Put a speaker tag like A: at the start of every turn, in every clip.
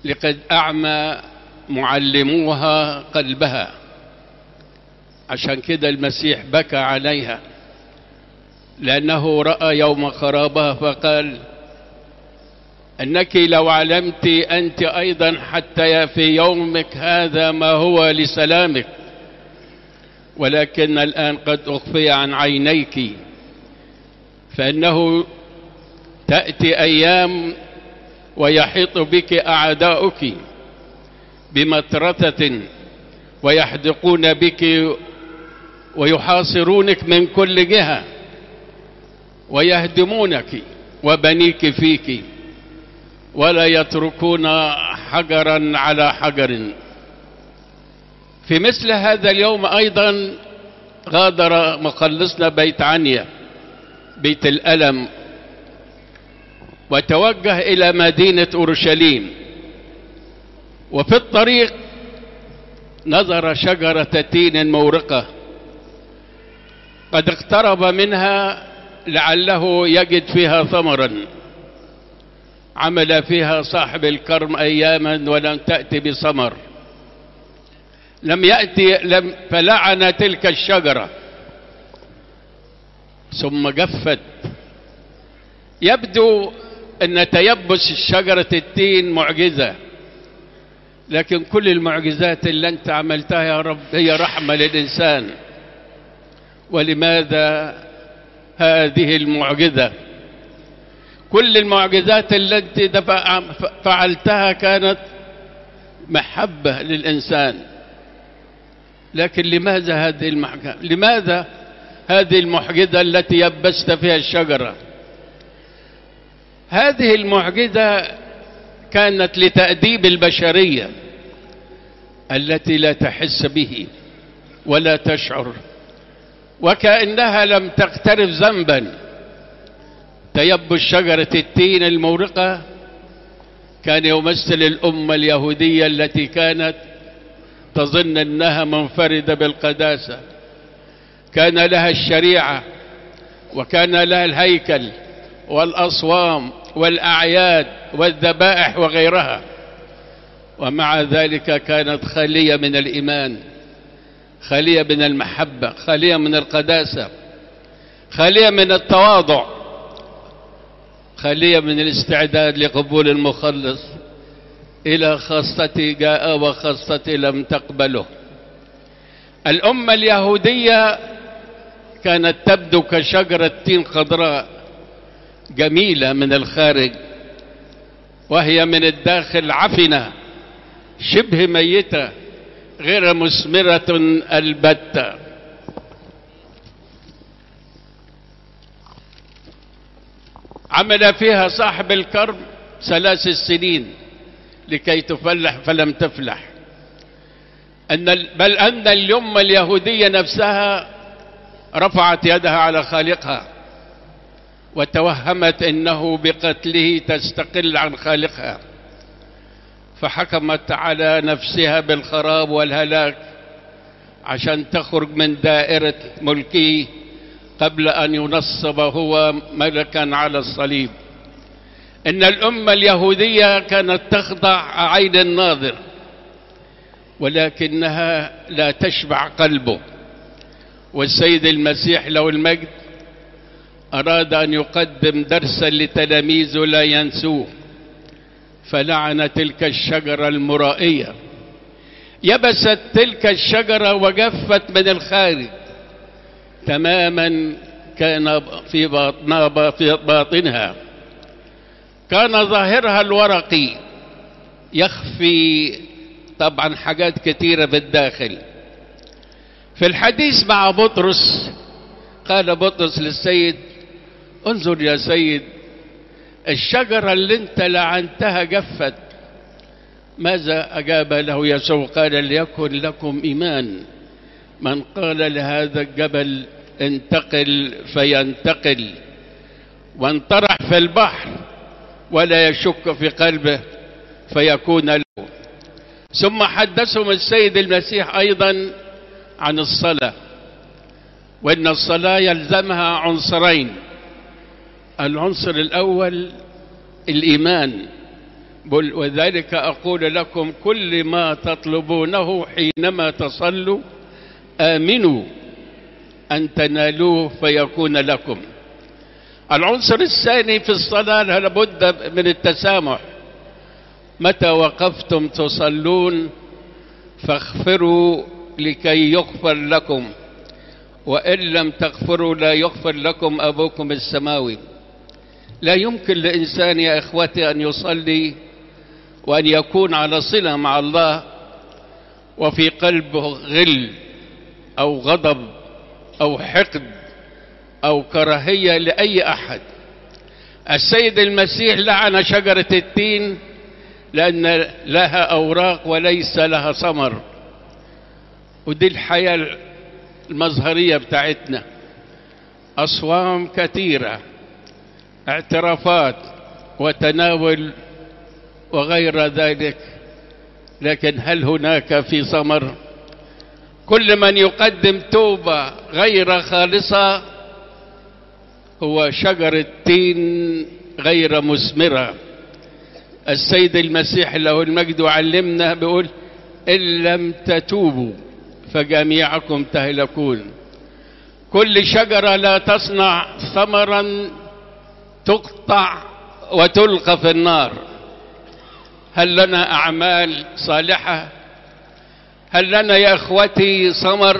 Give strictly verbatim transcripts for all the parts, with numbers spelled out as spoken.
A: لقد أعمى معلموها قلبها. عشان كده المسيح بكى عليها، لأنه رأى يوم خرابها فقال: أنك لو علمت أنت أيضا حتى في يومك هذا ما هو لسلامك، ولكن الآن قد أخفي عن عينيك، فإنه تأتي أيام ويحيط بك أعداؤك بمطرثة ويحدقون بك ويحاصرونك من كل جهة ويهدمونك وبنيك فيك، ولا يتركون حجرا على حجر. في مثل هذا اليوم أيضا غادر مخلصنا بيت عنيا، بيت الألم، وتوجه إلى مدينة أورشليم. وفي الطريق نظر شجرة تين مورقة قد اقترب منها لعله يجد فيها ثمرا. عمل فيها صاحب الكرم أياما ولم تأتي بثمر، لم يأتي لم فلعن تلك الشجرة ثم جفت. يبدو أن تيبس شجرة التين معجزة، لكن كل المعجزات اللي أنت عملتها يا رب هي رحمة للإنسان. ولماذا هذه المعجزة؟ كل المعجزات التي فعلتها كانت محبة للإنسان، لكن لماذا هذه المعجزة؟ لماذا هذه المعجزة التي يبست فيها الشجرة؟ هذه المعجزة كانت لتأديب البشرية التي لا تحس به ولا تشعر، وكأنها لم تقترف ذنبا. تيبس شجرة التين المورقة كان يمثل الأمة اليهودية التي كانت تظن أنها منفردة بالقداسة، كان لها الشريعة وكان لها الهيكل والأصوام والأعياد والذبائح وغيرها، ومع ذلك كانت خالية من الإيمان، خالية من المحبة، خالية من القداسة، خالية من التواضع، خالية من الاستعداد لقبول المخلص. إلى خاصتي جاء وخاصتي لم تقبله. الأمة اليهودية كانت تبدو كشجرة تين خضراء جميلة من الخارج، وهي من الداخل عفنة شبه ميتة غير مثمرة البتة. عمل فيها صاحب الكرم ثلاث سنين لكي تفلح فلم تفلح. أن بل أن الأمة اليهودية نفسها رفعت يدها على خالقها وتوهمت أنه بقتله تستقل عن خالقها، فحكمت على نفسها بالخراب والهلاك عشان تخرج من دائرة ملكه قبل أن ينصب هو ملكا على الصليب. إن الأمة اليهودية كانت تخضع عين الناظر، ولكنها لا تشبع قلبه. والسيد المسيح له المجد أراد أن يقدم درسا لتلاميذه لا ينسوه، فلعن تلك الشجرة المرائية. يبست تلك الشجرة وجفت من الخارج تماما، كان في باطنها في باطنها كان ظاهرها الورقي يخفي طبعا حاجات كثيرة في الداخل. في الحديث مع بطرس قال بطرس للسيد: انظر يا سيد، الشجرة اللي انت لعنتها جفت. ماذا أجاب له يسوع؟ قال: ليكن لكم إيمان، من قال لهذا الجبل انتقل فينتقل، وانطرح في البحر ولا يشك في قلبه فيكون له. ثم حدثهم السيد المسيح أيضا عن الصلاة، وأن الصلاة يلزمها عنصرين: العنصر الأول الإيمان، وذلك أقول لكم كل ما تطلبونه حينما تصلوا آمنوا أن تنالوه فيكون لكم. العنصر الثاني في الصلاة لابد من التسامح. متى وقفتم تصلون فاغفروا لكي يغفر لكم، وإن لم تغفروا لا يغفر لكم أبوكم السماوي. لا يمكن لإنسان يا إخوتي أن يصلي وأن يكون على صلة مع الله وفي قلبه غل أو غضب أو حقد أو كراهية لأي أحد. السيد المسيح لعن شجرة التين لأن لها أوراق وليس لها ثمر، ودي الحياة المظهرية بتاعتنا. أصوام كثيرة، اعترافات وتناول وغير ذلك، لكن هل هناك في ثمر؟ كل من يقدم توبة غير خالصة هو شجرة تين غير مثمرة. السيد المسيح له المجد علمنا بيقول إن لم تتوبوا فجميعكم تهلكون. كل شجرة لا تصنع ثمرا تقطع وتلقى في النار. هل لنا أعمال صالحة؟ هل لنا يا إخوتي ثمر؟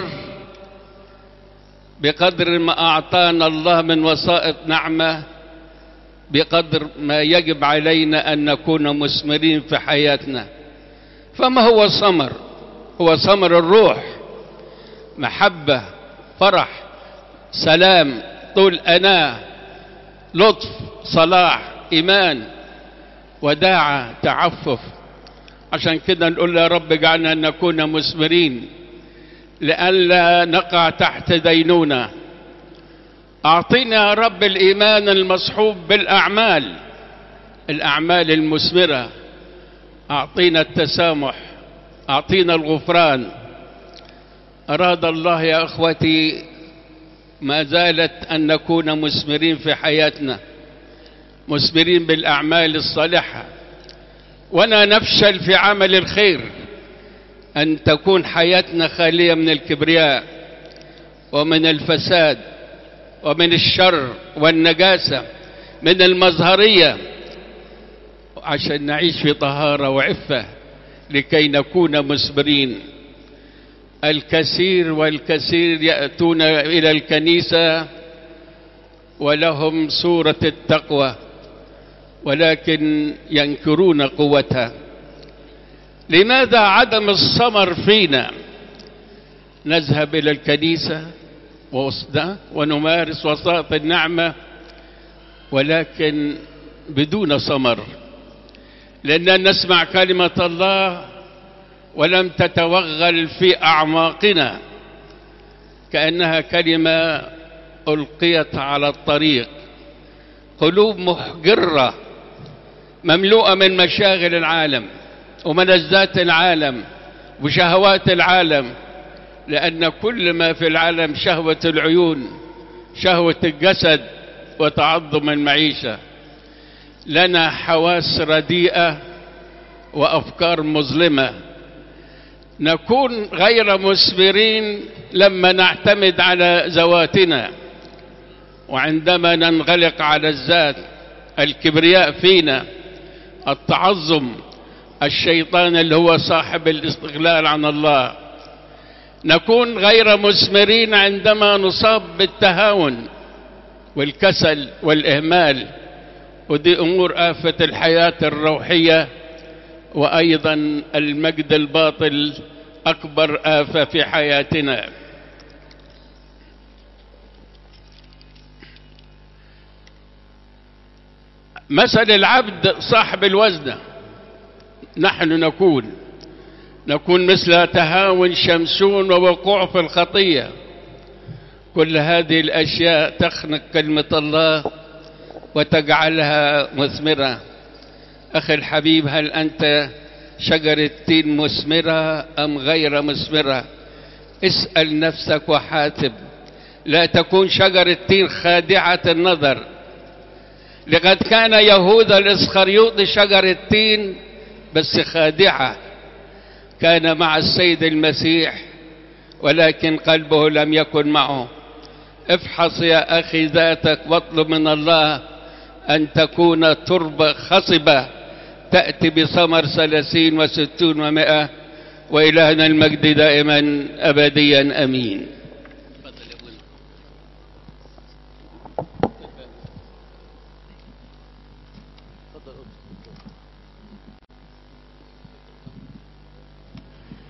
A: بقدر ما أعطانا الله من وسائط نعمة بقدر ما يجب علينا أن نكون مثمرين في حياتنا. فما هو الثمر؟ هو ثمر الروح: محبة، فرح، سلام، طول أناة، لطف، صلاح، إيمان، وداعة، تعفف. عشان كده نقول يا رب اجعلنا أن نكون مثمرين لئلا نقع تحت دينونة. أعطينا يا رب الإيمان المصحوب بالأعمال، الأعمال المثمرة. أعطينا التسامح، أعطينا الغفران. أراد الله يا أخوتي ما زالت أن نكون مثمرين في حياتنا، مثمرين بالأعمال الصالحة، ولا نفشل في عمل الخير. أن تكون حياتنا خالية من الكبرياء ومن الفساد ومن الشر والنجاسة، من المظهرية، عشان نعيش في طهارة وعفة لكي نكون مثمرين. الكثير والكثير يأتون إلى الكنيسة ولهم صورة التقوى ولكن ينكرون قوتها. لماذا عدم الثمر فينا؟ نذهب إلى الكنيسة ونمارس وسائط النعمة ولكن بدون ثمر، لأننا نسمع كلمة الله ولم تتوغل في أعماقنا، كأنها كلمة ألقيت على الطريق. قلوب محجرة مملوءة من مشاغل العالم وملذات العالم وشهوات العالم، لأن كل ما في العالم شهوة العيون، شهوة الجسد، وتعظم المعيشة. لنا حواس رديئة وأفكار مظلمة. نكون غير مثمرين لما نعتمد على ذواتنا، وعندما ننغلق على الذات، الكبرياء فينا، التعظم، الشيطان اللي هو صاحب الاستغلال عن الله. نكون غير مثمرين عندما نصاب بالتهاون والكسل والإهمال، ودي أمور آفة الحياة الروحية، وأيضا المجد الباطل أكبر آفة في حياتنا. مثل العبد صاحب الوزنة. نحن نكون نكون مثل تهاون شمشون ووقوع في الخطية. كل هذه الأشياء تخنق كلمة الله وتجعلها مثمرة. أخي الحبيب، هل أنت شجرة تين مثمرة أم غير مثمرة؟ اسأل نفسك وحاسب. لا تكون شجرة تين خادعة النظر، لقد كان يهوذا الإسخريوطي شجر التين بس خادعة، كان مع السيد المسيح ولكن قلبه لم يكن معه. افحص يا أخي ذاتك واطلب من الله أن تكون تربة خصبة تأتي بثمر ثلاثين وستون ومائة. وإلهنا المجد دائما أبديا أمين.